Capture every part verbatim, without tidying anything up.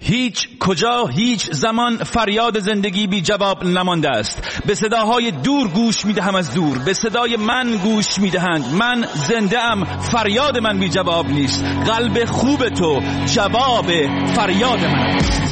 هیچ کجا هیچ زمان فریاد زندگی بی جواب نمانده است. به صداهای دور گوش میدهم از دور، به صدای من گوش میدهند. من زنده ام، فریاد من بی جواب نیست. قلب خوب تو جواب فریاد من است.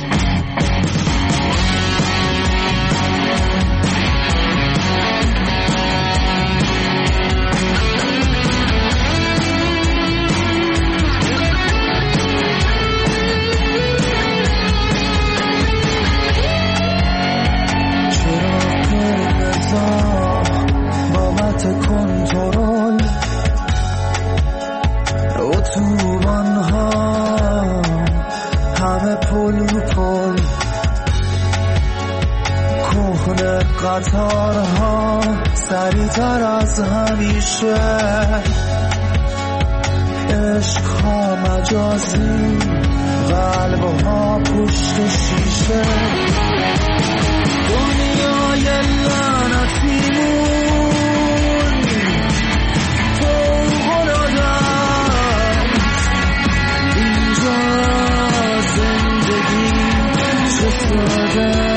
قطارها سریع‌تر از همیشه، عشق‌ها مجازی، قلب‌ها پشت شیشه. دنیای لعنتیمون فوق‌العاده است. اینجا زندگی چه ساده.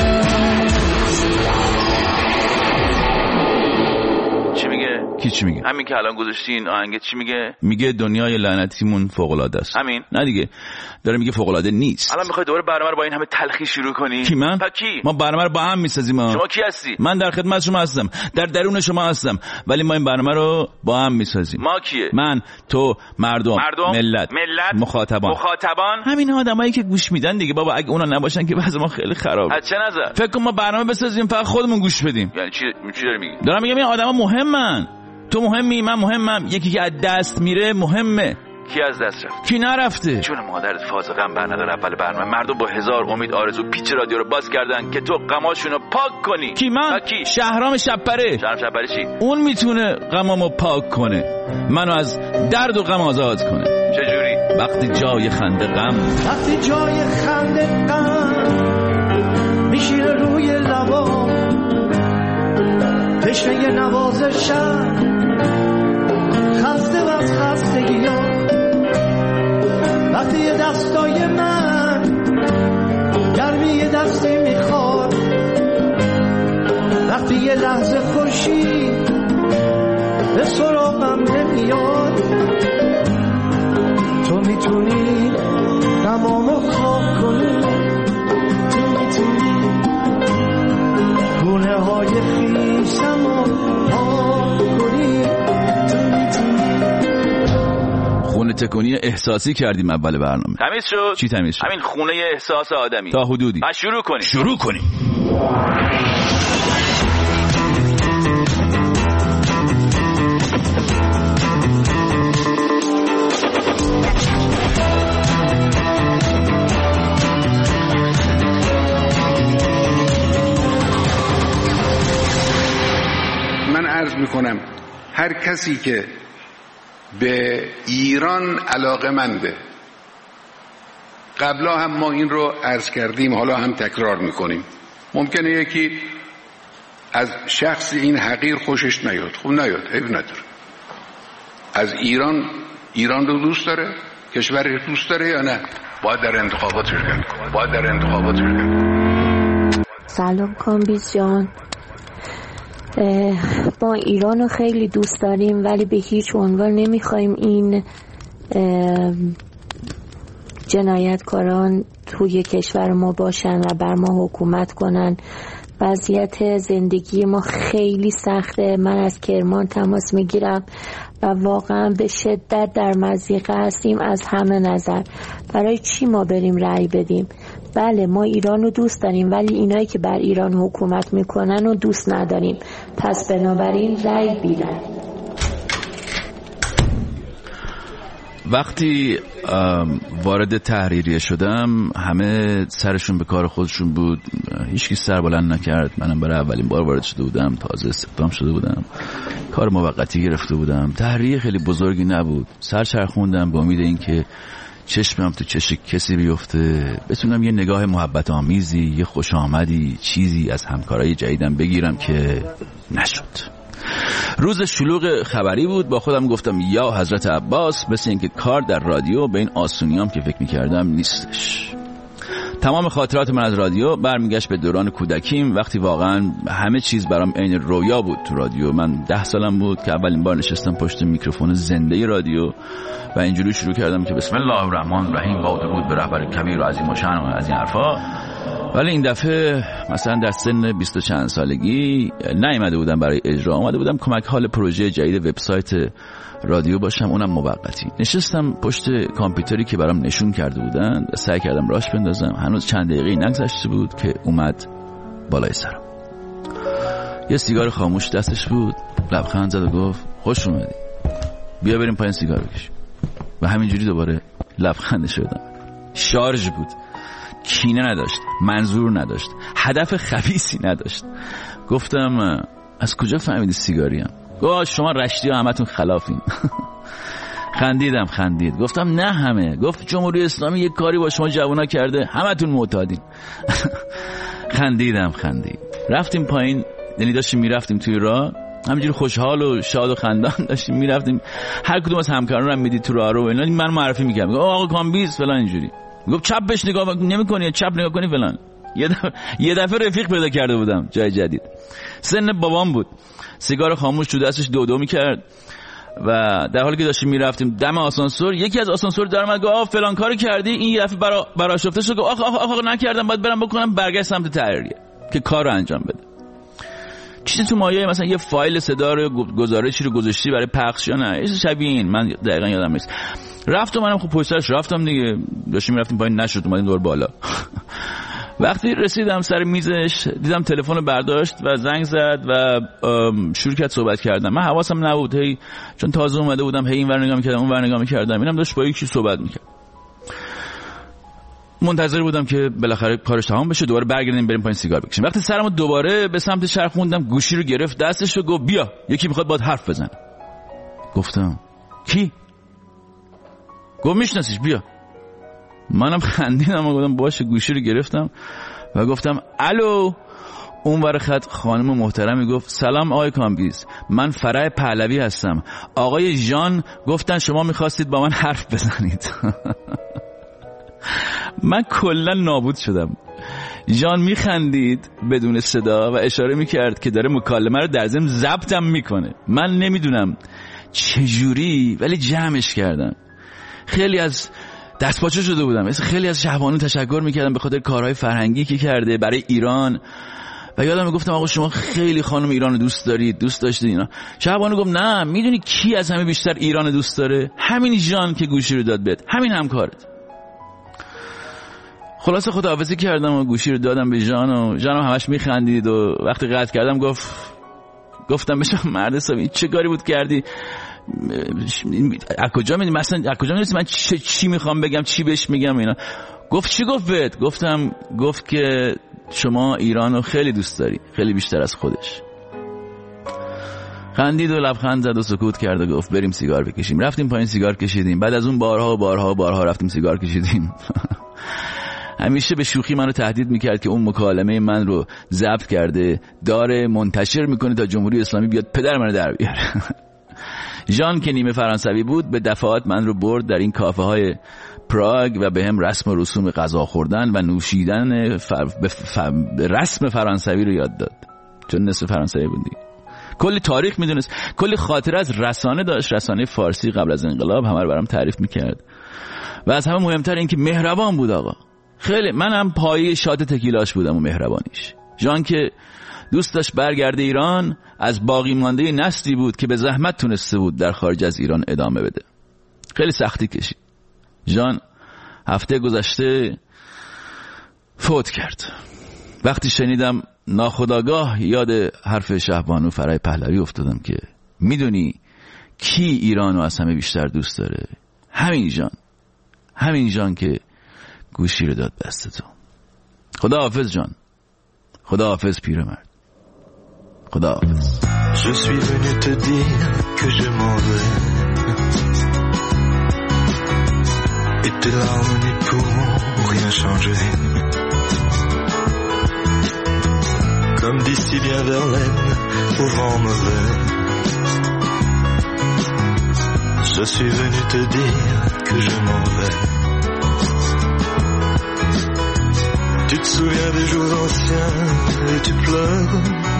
کی چی میگه؟ همین که الان گذاشتین آهنگ چی میگه؟ میگه دنیای لعنتیمون فوق العاده است. همین؟ نه دیگه، داره میگه فوق العاده نیست. الان میخوای دوباره برنامه رو با این همه تلخی شروع کنی؟ کی من؟ پا کی؟ ما برنامه رو با هم میسازیم. شما کی هستی؟ من در خدمت شما هستم، در درون شما هستم، ولی ما این برنامه رو با هم میسازیم. ما کیه؟ من، تو، مردم، مردم، ملت، ملت، مخاطبان. مخاطبان همین آدمایی که گوش میدن دیگه بابا. اگه اونا نباشن که وضع ما خیلی خرابه. از چه نظر؟ فکر کن ما برنامه بسازیم فقط خودمون گوش بدیم. یعنی چی چی داری میگی؟ دارم میگم این آدما مهمن. تو مهمی، من مهمم. یکی که از دست میره مهمه. کی از دست رفت؟ کی نرفته؟ چون مادرت فاز غم بر نداره. اول برنامه مردم با هزار امید آرزو پیچ رادیو رو باز کردن که تو غماشونو پاک کنی. کی من؟ کی؟ شهرام شبپره. شهرام شبپره چی؟ اون میتونه غمامو پاک کنه، منو از درد و غم آزاد کنه. چجوری؟ وقتی جای خنده غم، وقتی جای خنده غم میشینه روی لبا، تشنه نوازشم، خسته و از خستگی ها. وقتی یه دستای من گرمی یه دستی میخواد، وقتی یه لحظه خوشی به سراغم نمیاد، تو میتونی غمامو خواب کنی، تو میتونی گونه های خیشمو پاک کنی، تو میتونی. خونه تکونی احساسی کردیم اول برنامه. تمیز شد؟ چی تمیز شد؟ همین خونه احساس آدمی تا حدودی. بعد شروع کنی. شروع کنی. من عرض میکنم هر کسی که به ایران علاقه‌منده، قبلا هم ما این رو عرض کردیم، حالا هم تکرار میکنیم، ممکنه یکی از شخص این حقیر خوشش نیاد، خب نیاد، عیب نداره. از ایران، ایران رو دوست داره، کشورش دوست داره یا نه؟ باید در انتخابات شرکت کنه. باید در انتخابات شرکت کنه. سلام کامبیز جان، ما ایران رو خیلی دوست داریم ولی به هیچ عنوان نمیخوایم این جنایتکاران توی کشور ما باشن و بر ما حکومت کنن. وضعیت زندگی ما خیلی سخته. من از کرمان تماس میگیرم و واقعا به شدت در مضیقه هستیم از همه نظر. برای چی ما بریم رأی بدیم؟ بله ما ایران رو دوست داریم ولی اینایی که بر ایران حکومت میکنن رو دوست نداریم، پس بنابراین رأی بیدن. وقتی وارد تحریریه شدم همه سرشون به کار خودشون بود، هیچکی سر بلند نکرد. منم برای اولین بار وارد شده بودم، تازه استخدام شده بودم، کار موقتی گرفته بودم. تحریریه خیلی بزرگی نبود. سر چرخوندم به امید این که چشمم تو چش کسی بیفته، بتونم یه نگاه محبت آمیزی، یه خوش آمدی، چیزی از همکارای جدیدم بگیرم که نشد. روز شلوغ خبری بود. با خودم گفتم یا حضرت عباس، مثل اینکه کار در رادیو به این آسونیام که فکر میکردم نیستش. تمام خاطرات من از رادیو برمیگشت به دوران کودکیم، وقتی واقعا همه چیز برام عین رویا بود تو رادیو. من ده سالم بود که اولین بار نشستم پشت میکروفون زنده رادیو و اینجوری شروع کردم که بسم الله الرحمن الرحیم با درود به رهبر کبیر و عظیم الشأن و از این حرفا. ولی این دفعه مثلا در سن بیست و چند سالگی نیامده بودم برای اجرا، اومده بودم کمک حال پروژه جدید وبسایت رادیو باشم، اونم موقتی. نشستم پشت کامپیوتری که برام نشون کرده بودن و سعی کردم راش بندازم. هنوز چند دقیقه نگذشته بود که اومد بالای سرم. یه سیگار خاموش دستش بود، لبخند زد و گفت خوش اومدی، بیا بریم پایین سیگار بکشیم. و همینجوری دوباره لبخند شدم. شارژ بود، کینه نداشت، منظور نداشت، هدف خبیثی نداشت. گفتم از کجا فهمیدی سیگاریم؟ گفت شما رشتی ها همتون خلافین. خندیدم خندید. گفتم نه همه. گفت جمهوری اسلامی یک کاری با شما جوونا کرده همتون معتادین. خندیدم خندید. رفتیم پایین، یعنی داشتیم میرفتیم توی راه، همینجوری خوشحال و شاد و خندان داشتیم میرفتیم. هر کدوم از همکاران رو میدید تو راه رو اینا من معرفی میکردم. گفت آقا کامبیز فلان اینجوری. گفت چپ بهش نگاه نمی‌کنی، چپ نگاه کنی فلان. یه دفعه یه دفعه رفیق پیدا کرده بودم جای جدید. سن بابام بود. سیگار خاموش تو دستش دو دو می‌کرد و در حالی که داشتیم میرفتیم دم آسانسور یکی از آسانسور در اومد گفت آ فلان کارو کردی. این یه دفعه برا براشفته شد. گفت آخ آخ آخ نکردم، باید برم بکنم. برگشت سمت تحریریه که کارو انجام بده. چیزی تو مایه مثلا یه فایل صدا رو گزارشی رو گذاشتی برای پخش یا نه، چیز شبیه این، من دقیقاً یادم نیست. رفتم منم خب پشتش رفتم دیگه، داشتیم میرفتیم پایین نشد، اومدیم دور بالا. وقتی رسیدم سر میزش دیدم تلفن رو برداشت و زنگ زد و شروع کرد صحبت کردن. من حواسم نبود، هی چون تازه اومده بودم هی این ور نگاه می‌کردم اون ور نگاه می‌کردم، اینم داشت با یکی صحبت می‌کرد. منتظر بودم که بالاخره کارش تمام بشه دوباره برگردیم بریم پایین سیگار بکشیم. وقتی سرمو دوباره به سمت چرخوندم گوشی رو گرفت دستش و گفت بیا یکی میخواد باهات حرف بزنه. گفتم کی؟ گفت میشناسیش بیا. منم خندیدم و گفتم باشه. گوشی رو گرفتم و گفتم الو. اون ور خط خانم محترمی گفت سلام آقای کامبیز، من فرح پهلوی هستم. آقای ژان گفتن شما میخواستید با من حرف بزنید. من کلا نابود شدم. ژان میخندید بدون صدا و اشاره میکرد که داره مکالمه رو در ضمن ضبطم میکنه. من نمیدونم چجوری ولی جمعش کردم. خیلی از دستپاچه شده بودم. خیلی از شهبانو تشکر میکردم به خاطر کارهای فرهنگی که کرده برای ایران و یادم میگفتم آقا شما خیلی خانم ایران دوست دارید، دوست داشتید اینا. شهبانو گفت نه میدونی کی از همه بیشتر ایران دوست داره؟ همین ژان که گوشی رو داد بهت، همین همکارت. خلاصه خداحافظی کردم و گوشی رو دادم به ژان و ژان هم همش میخندید و وقتی قطع کردم گفت گفتم بهش مرد حسابی چه کاری بود کردی؟ از کجا میدونی مثلا از کجا میدونی من چی, چی میخوام بگم چی بهش میگم اینا؟ گفت چی گفت بهت؟ گفتم گفت که شما ایرانو خیلی دوست داری، خیلی بیشتر از خودش. خندید و لبخند زد و سکوت کرد و گفت بریم سیگار بکشیم. رفتیم پایین سیگار کشیدیم. بعد از اون بارها و بارها و بارها رفتیم سیگار کشیدیم. همیشه به شوخی منو تهدید میکرد که اون مکالمه من رو ضبط کرده داره منتشر میکنه تا جمهوری اسلامی بیاد پدر منو در بیاره. ژان که نیمه فرانسوی بود به دفعات من رو برد در این کافه های پراگ و به هم رسم و رسوم غذا خوردن و نوشیدن فر... فر... رسم فرانسوی رو یاد داد، چون نصف فرانسوی بودی. کلی تاریخ میدونست، کلی خاطره از رسانه داشت، رسانه فارسی قبل از انقلاب، همه رو برام تعریف میکرد و از همه مهمتر این که مهربان بود آقا. خیلی منم پایه شات تکیلاش بودم و مهربانیش. ژان که دوست داشت برگرده ایران، از باقی مانده نسلی بود که به زحمت تونسته بود در خارج از ایران ادامه بده. خیلی سختی کشید. ژان هفته گذشته فوت کرد. وقتی شنیدم ناخودآگاه یاد حرف شهبانو فرح پهلوی افتادم که میدونی کی ایرانو از همه بیشتر دوست داره؟ همین ژان. همین ژان که گوشی رو داد دست تو. خدا حافظ جان. خدا حافظ پیرمرد. خدا حافظ. Je suis venu te dire que je m'en vais et tes larmes n'y pourront rien changer. Comme dit si bien Verlaine au vent mauvais, je suis venu te dire que je m'en vais. Tu te souviens des jours anciens et tu pleures.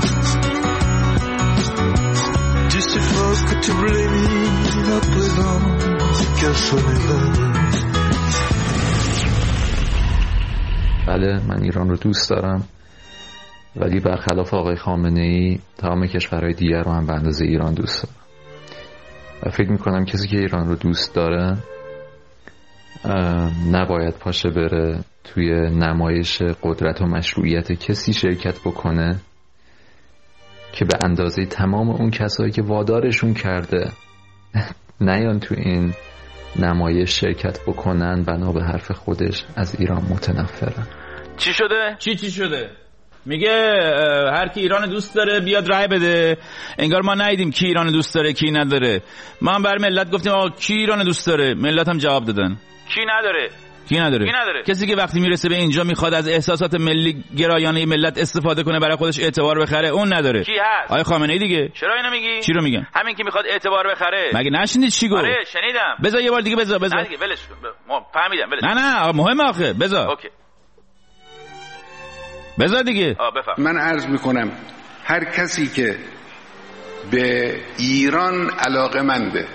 Tu suffoques, tu blémis à présent qu'elle sonne l'heure. بله، من ایران رو دوست دارم، ولی برخلاف آقای خامنه‌ای تمام کشورهای دیگر رو هم به اندازه ایران دوست دارم. و فکر میکنم کسی که ایران رو دوست داره نباید پاشه بره توی نمایش قدرت و مشروعیت کسی شرکت بکنه که به اندازه تمام اون کسایی که وادارشون کرده نیان تو این نمایش شرکت بکنن بنا به حرف خودش از ایران متنفرن. چی شده؟ چی چی شده؟ میگه هر کی ایران دوست داره بیاد رای بده. انگار ما ندیدیم کی ایران دوست داره کی نداره. ما هم بر ملت گفتیم آقا کی ایران دوست داره، ملت هم جواب دادن کی نداره. کی نداره؟ کی نداره؟ کسی که وقتی میرسه به اینجا میخواد از احساسات ملی گرایانه ملت استفاده کنه برای خودش اعتبار بخره، اون نداره. کی هست؟ آقای خامنه ای دیگه. چرا اینو میگی؟ چی رو میگم؟ همین که میخواد اعتبار بخره. مگه نشنیدی چی گفت؟ آره شنیدم. بذار یه بار دیگه بذار بذار. نه دیگه ولش کن. ما فهمیدم ولش. نه نه مهمه آخه بذار. اوکی. بذار دیگه. آ بفهم. من عرض میکنم هر کسی که به ایران علاقه‌منده،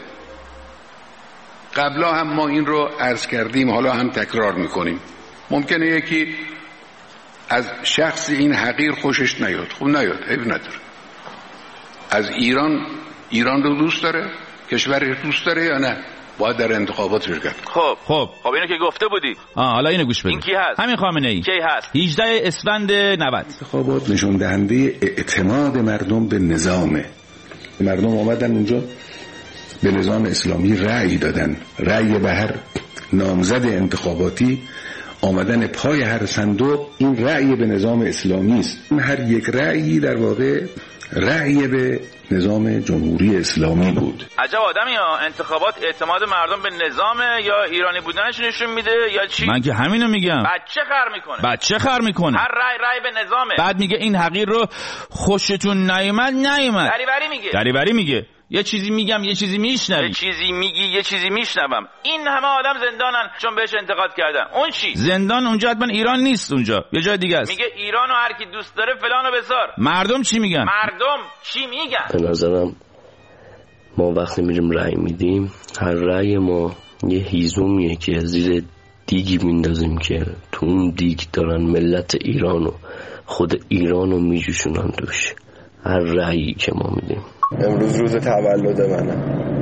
قبلا هم ما این رو عرض کردیم حالا هم تکرار میکنیم، ممکنه یکی از شخص این حقیر خوشش نیاد، خب نیاد، عیب نداره. از ایران ایران رو دوست داره، کشورش دوست داره یا نه؟ باید در انتخابات شرکت کنه. خب خب خب اینو که گفته بودی. آه حالا اینو گوش بده. این کی هست؟ همین خامنه ای. کی هست؟ هجدهم اسفند نود. انتخابات نشون دهنده اعتماد مردم به نظامه. مردم اومدن اونجا به نظام اسلامی رأی دادن، رأی به هر نامزد انتخاباتی، آمدن پای هر صندوق این رأی به نظام اسلامی است. هر یک رأیی در واقع رأی به نظام جمهوری اسلامی بود. عجب آدمی ها. انتخابات اعتماد مردم به نظام یا ایرانی بودنش نشون میده یا چی؟ من که همینو میگم. بچه خر میکنه. بچه خر میکنه. هر رأی رأی به نظامه. بعد میگه این حقیر رو خوشتون نیومد نیومد. دریوری میگه. دریوری میگه. یه چیزی میگم یه چیزی میشنوی. یه چیزی میگی یه چیزی میشنوم. این همه آدم زندانن چون بهش انتقاد کردن. اون چی؟ زندان اونجا حتما ایران نیست، اونجا یه جای دیگه است. میگه ایرانو هر کی دوست داره فلانو بسار. مردم چی میگن؟ مردم چی میگن؟ به نظرم ما وقتی میریم رأی میدیم، هر رأی ما یه هیزومیه که زیر دیگی میندازیم که تو اون دیگ دارن ملت ایرانو خود ایرانو میجوشونن دوش. هر رأیی که ما میدیم. امروز روز تولد منه.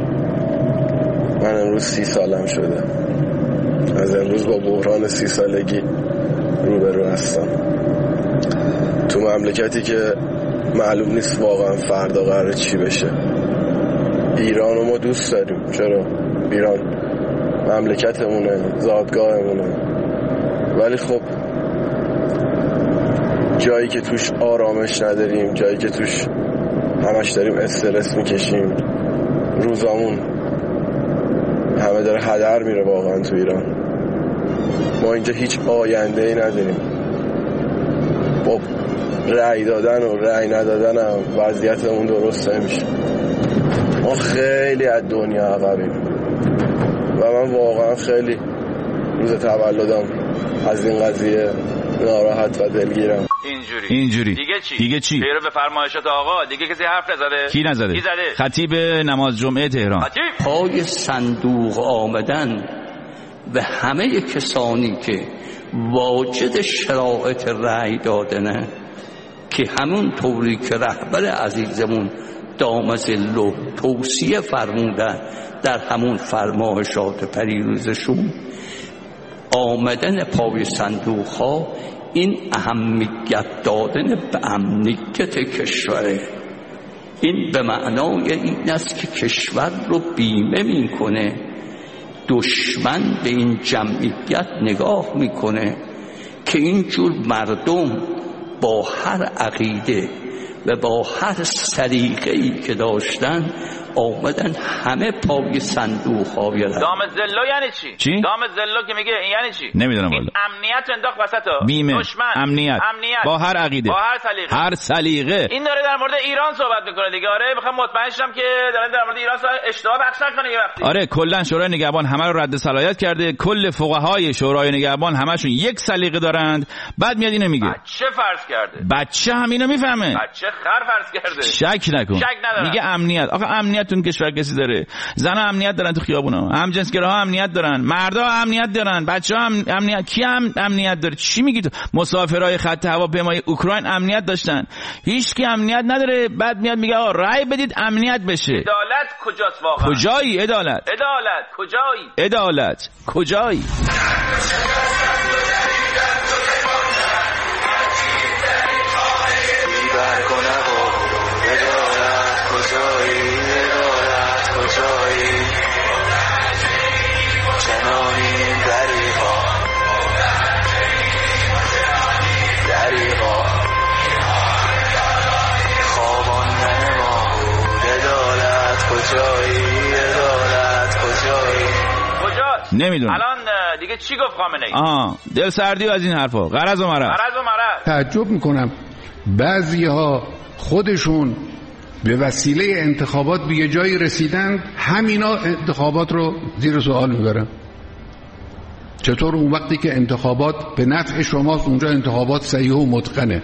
من امروز سی سالم شده. از امروز با بحران سی سالگی روبرو هستم. تو مملکتی که معلوم نیست واقعا فردا قراره چی بشه. ایرانو ما دوست داریم. چرا؟ ایران مملکتمونه، زادگاهمونه. ولی خب جایی که توش آرامش نداریم، جایی که توش همش داریم استرس میکشیم، روزامون همه داره هدر میره واقعا تو ایران. ما اینجا هیچ آینده ای نداریم. با رأی دادن و رأی ندادن هم وضعیتمون درست نمیشه. ما خیلی از دنیا عقبیم و من واقعا خیلی روز تولدم از این قضیه ناراحت و دلگیرم. اینجوری اینجوری دیگه چی؟ دیگه چی؟ پیرو به فرمایشات آقا دیگه کسی حرف نزده؟ کی نزده؟ کی زده؟ خطیب نماز جمعه تهران. خطیب پای صندوق آمدن و همه کسانی که واجد شرایط رأی دادنه که همون طوری که رهبر عزیزمون دامزلو توصیه فرمودن در همون فرمایشات پریروزشون، آمدن پای صندوق ها این اهمیت دادن به امنیت کشوره. این به معنای این است که کشور رو بیمه میکنه. دشمن به این جمعیت نگاه میکنه که اینجور مردم با هر عقیده و با هر سلیقه‌ای که داشتن آمدن همه پای صندوق ها بیارن. دام زلو یعنی چی؟ چی؟ دام زلو که میگه این یعنی چی؟ نمیدونم این والا. امنیت انداخت وسطا. بیمه، دشمن، امنیت. امنیت با هر عقیده، با هر سلیقه، هر سلیقه. این داره در مورد ایران صحبت میکنه دیگه. آره میخوام مطمئن شم که داره در مورد ایران اشتباه بحث نکنه یه وقتی. آره کلا شورای نگهبان همه رو رد صلاحیت کرده، کل فقهای شورای نگهبان همشون یک سلیقه دارند. بعد میاد اینو میگه بچه فرض کرده، بچه هم اینو میفهمه، بچه خر فرض کرده، شک نکن. شک ندارم. میگه امنیت. آخه امنیتتون کشور کسی داره؟ زن امنیت دارن تو خیابونا، هم جنسگراها امنیت دارن، مردا امنیت دارن، بچه‌ها هم امنیت. کی هم امنیت داره؟ چی میگی تو؟ مسافرای خط هواپیمای اوکراین امنیت داشتن، هیچ کی امنیت نداره. بعد میاد میگه آقا رأی بدید امنیت بشه. عدالت کجاست واقعا؟ کجایی عدالت؟ عدالت کجایی؟ عدالت کجایی؟ نمیدونم الان دیگه چی گفت خامنه ای؟ آها دل سردی و از این حرفا، غرض و مرض. غرض و مرض. تعجب میکنم بعضیها خودشون به وسیله انتخابات به یه جایی رسیدن، همینا انتخابات رو زیر سوال میبرن. چطور اون وقتی که انتخابات به نفع شماست اونجا انتخابات صحیح و متقنه،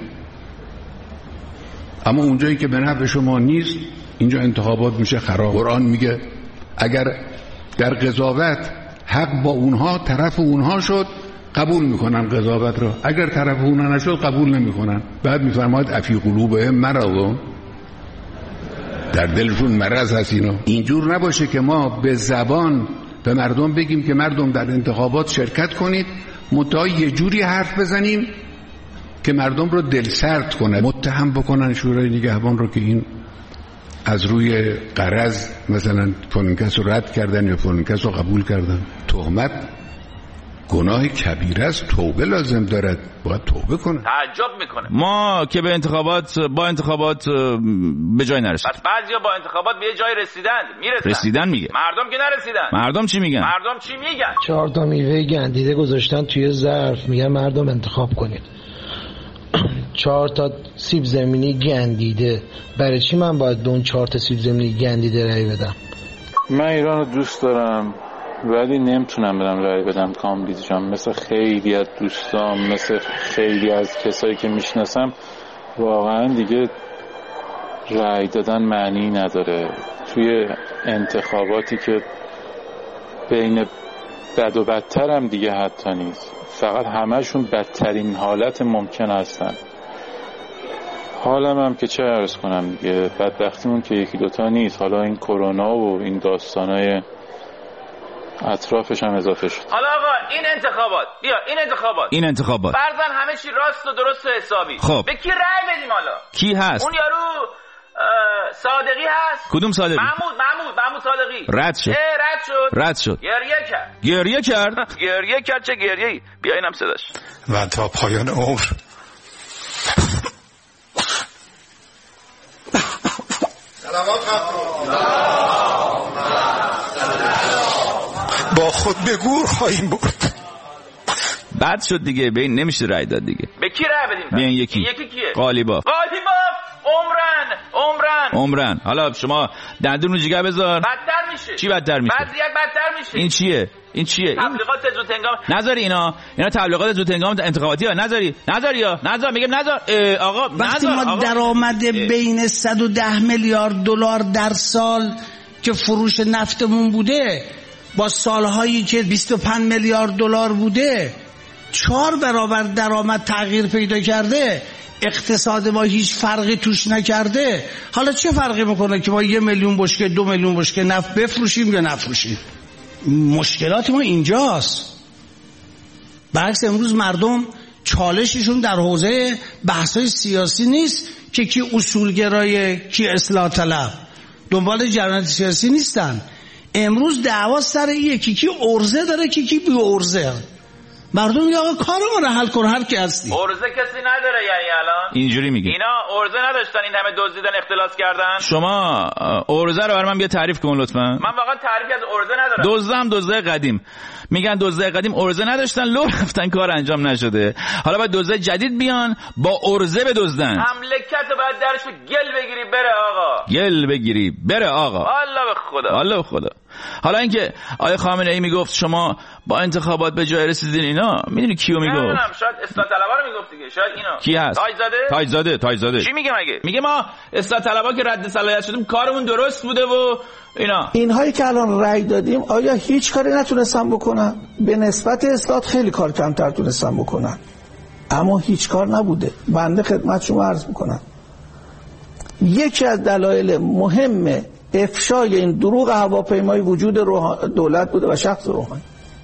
اما اونجایی که به نفع شما نیست اینجا انتخابات میشه خراب. قرآن میگه اگر در قضاوت حق با اونها طرف اونها شد قبول میکنن قضاوت رو، اگر طرف اونها نشد قبول نمیکنن. بعد میفرماید افی قلوبهم مرض، در دلشون مرض هست. اینا اینجور نباشه که ما به زبان به مردم بگیم که مردم در انتخابات شرکت کنید، متأ یه جوری حرف بزنیم که مردم رو دلسرد کنه، متهم بکنن شورای نگهبان رو که این از روی غرض مثلا فلان کس رو رد کردن یا فلان کس رو قبول کردن. تهمت گناه کبیره است، توبه لازم دارد، باید توبه کنه. تعجب میکنه ما که به انتخابات با انتخابات به جای نرسید. پس بعضیا با انتخابات به جای رسیدن، میرسن. رسیدن میگه. مردم که نرسیدن. مردم چی میگن؟ مردم چی میگن؟ چهار تا میوه گندیده گذاشتن توی ظرف، میگن مردم انتخاب کنید. چهار تا سیب زمینی گندیده، برای چی من باید به اون چهار تا سیب زمینی گندیده رأی بدم؟ من ایران رو دوست دارم ولی نمیتونم بدم رأی بدم کامبیز جان. مثل خیلی از دوستام، مثل خیلی از کسایی که میشناسم، واقعا دیگه رأی دادن معنی نداره توی انتخاباتی که بین بد و بدتر هم دیگه حتی نیست، فقط همهشون بدترین حالت ممکن هستن. حالم هم که چه عرض کنم دیگه، بدبختیمون که یکی دوتا نیست، حالا این کرونا و این داستانای اطرافش هم اضافه شد. حالا آقا این انتخابات، بیا این انتخابات این انتخابات فرضاً همه چی راست و درست و حسابی، خب به کی رأی بدیم حالا؟ کی هست؟ اون یارو صادقی هست. کدوم صادقی؟ محمود محمود محمود صادقی رد شد. رد شد رد شد. گریه کرد. گریه کرد. گریه کرد. چه گریه‌ای؟ بیا اینم صداش. و تا پایان عمر با خود به گور خواهیم برد. بد شد دیگه، به این نمیشه رای داد دیگه. به کی رای بدیم؟ به این یکی. این یکی کیه؟ قالیبا. قالیبا عمرن عمرن عمرن. حالا شما دندون رو جیگر بذار. بدتر میشه. چی بدتر میشه؟ وضعیت بدتر میشه. این چیه؟ این چیه؟ تبلیغات زود هنگام. نذاری اینا اینا تبلیغات زود هنگام انتخاباتی ها. نذاری نذاری یا نذار. میگم نذار. آقا وقتی نذار. ما درآمد بین صد و ده میلیارد دلار در سال که فروش نفتمون بوده با سالهایی که بیست و پنج میلیارد دلار بوده چهار برابر درآمد تغییر پیدا کرده، اقتصاد ما هیچ فرقی توش نکرده. حالا چه فرقی میکنه که ما یه میلیون بشکه دو میلیون بشکه نفت بفروشیم یا نفروشیم؟ مشکلات ما اینجاست. برعکس امروز مردم چالششون در حوزه بحث‌های سیاسی نیست که کی اصولگرای کی اصلاح طلب، دنبال جریانات سیاسی نیستن. امروز دعوا سر یکی کی ارزه داره کی کی بی ارزه. مردم میگه آقا کارمون رو حل کن هر کی هستی. ارزه کسی نداره یعنی الان اینجوری میگه اینا ارزه نداشتن این همه دزدیدن اختلاس کردن. شما ارزه رو برام بیا تعریف کن لطفا. من واقعا تعریفی از ارزه ندارم. دزدم دزده قدیم میگن دزده قدیم ارزه نداشتن لو رفتن کار انجام نشده، حالا باید دزده جدید بیان با ارزه بدزدن. مملکت باید درشو گل بگیری بره آقا. گل بگیری بره آقا. الله به خدا. الله به خدا. حالا اینکه آیه خامنه ای میگفت شما با انتخابات به جای رسیدین اینا، میدونی کیو میگفت؟ نمیدونم، شاید اصلاح طلبا رو میگفت دیگه، شاید اینا. کی هست؟ تاجزاده؟ تاجزاده تاجزاده. چی میگه مگه؟ میگه ما اصلاح طلبا که رد صلاحیت شدیم کارمون درست بوده و اینا. اینهایی که الان رأی دادیم آیا هیچ کاری نتونستن بکنن؟ به نسبت اصلاح خیلی کار کمتر تونستن بکنن، اما هیچ کار نبوده. بنده خدمت شما عرض میکنم یکی از دلایل مهم افشای این دروغ هواپیمایی وجود دولت بوده و شخص روحانی.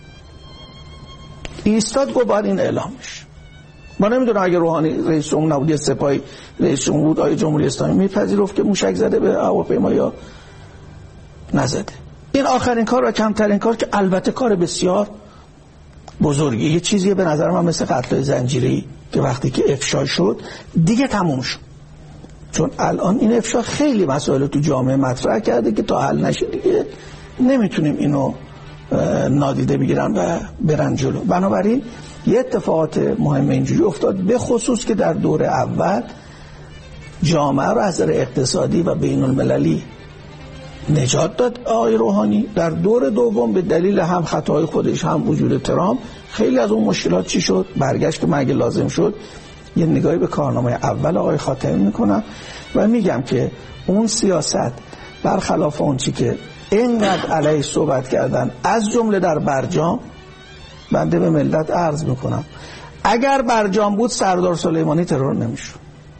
ایستاد گفت باید این اعلام بشه. ما نمیدونم اگه روحانی رئیس جمهور نبود یا سپاهی رئیس جمهور بود آیا جمهوری اسلامی میپذیرفت که موشک زده به هواپیما یا نزده. این آخرین کار و کمترین کار که البته کار بسیار بزرگی، یه چیزیه به نظر من مثل قتل زنجیری که وقتی که افشا شد دیگه تموم شد، چون الان این افشا خیلی مسائل تو جامعه مطرح کرده که تا حل نشه دیگه نمیتونیم اینو نادیده بگیرن و برن جلو. بنابراین یه اتفاقات مهم اینجوری افتاد، به خصوص که در دور اول جامعه رو از نظر اقتصادی و بین المللی نجات داد آقای روحانی. در دور دوم به دلیل هم خطاهای خودش هم وجود ترامپ خیلی از اون مشکلات چی شد؟ برگشت که مگه لازم شد یه نگاهی به کارنامه اول آقای خاتمی میکنم و میگم که اون سیاست برخلاف اون چی که اینقدر علیه صحبت کردن از جمله در برجام، بنده به ملت عرض میکنم اگر برجام بود سردار سلیمانی ترور نمیشد.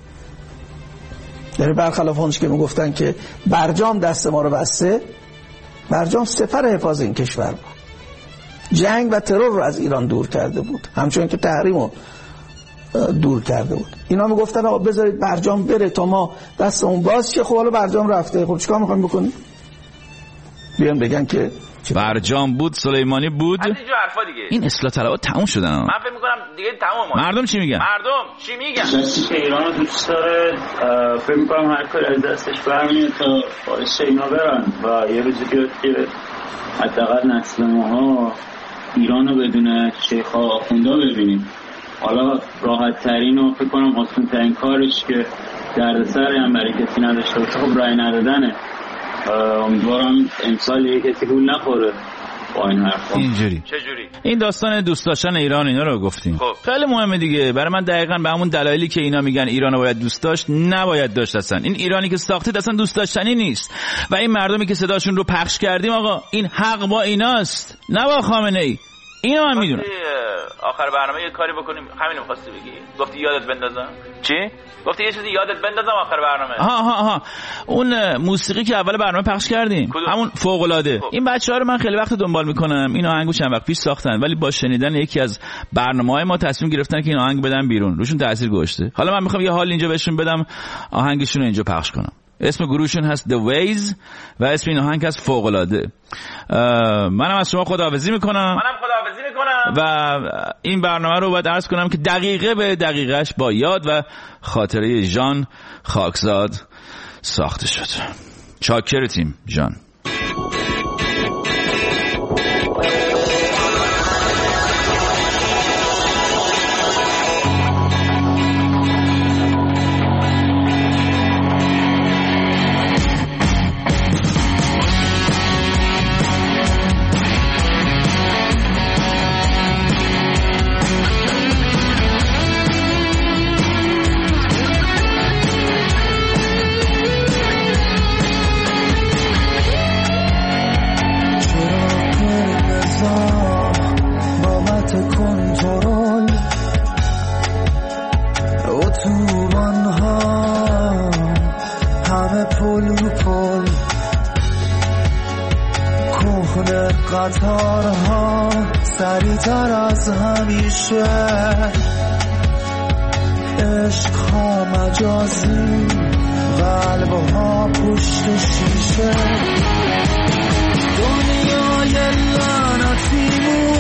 یعنی برخلاف اون چی که میگفتن که برجام دست ما رو بسته، برجام سپر حفاظ این کشور بود، جنگ و ترور رو از ایران دور کرده بود، همچنین که تحریم رو دور کرده بود. اینا میگفتن آقا بذارید برجام بره تا ما دستمون باز شه. خب حالا برجام رفته، خب چیکار میخوایم بکنیم؟ بیان بگن که برجام بود سلیمانی بود. از اینجا حرفا دیگه. این اصلاح طلبها تموم شدن. من فکر میکنم دیگه تمومه. مردم چی میگن؟ مردم چی میگن؟ کسی که ایرانو دوست داره فکر میکنم هر کاری از دستش برمیاد تا باعث اینا برن و یه روزی بیاد که حداقل نسل ماها ایرانو بدون شیخ ها آخوندا ببینیم. حالا راحت ترین و فکر کنم آسان ترین کارش که دردسر هم برای کسی نداشته باشه خب رای ندادنه. امیدوارم امسال یه کسی گول نخوره با این حرفا. اینجوری چجوری؟ این داستان دوست داشتن ایران اینا رو گفتیم. خب. خیلی مهمه دیگه. برای من دقیقاً به همون دلایلی که اینا میگن ایرانو باید دوست داشت نباید داشت اصلا. این ایرانی که ساختید اصلا دوست داشتنی نیست و این مردمی که صداشون رو پخش کردیم آقا این حق با ایناست نه با خامنه ای. اینو من میدونم. آخر برنامه یه کاری بکنیم همینو خواستی بگی؟ گفتی یادت بندازم؟ چی؟ گفتی یه چیزی یادت بندازم آخر برنامه. ها ها ها اون موسیقی که اول برنامه پخش کردیم کدوم؟ همون فوق العاده. خب. این بچه‌ها رو من خیلی وقت دنبال میکنم. این آهنگو چند وقت پیش ساختن ولی با شنیدن یکی از برنامه‌های ما تصمیم گرفتن که این آهنگ بدن بیرون. روشون تاثیر گذاشته. حالا من میخوام یه حال اینجا بهشون بدم آهنگشون رو اینجا پخش کنم. اسم گروهشون هست The Ways و اسم این آهنگ هست فوق العاده. منم از شما خداحافظی میکنم. منم خداحافظی میکنم. و این برنامه رو باید عرض کنم که دقیقه به دقیقش با یاد و خاطره ژان خاکزاد ساخته شد. چاکرتیم ژان. قطارها سریع‌تر از همیشه، عشق ها مجازی، قلبها پشت شیشه، دنیای لعنتی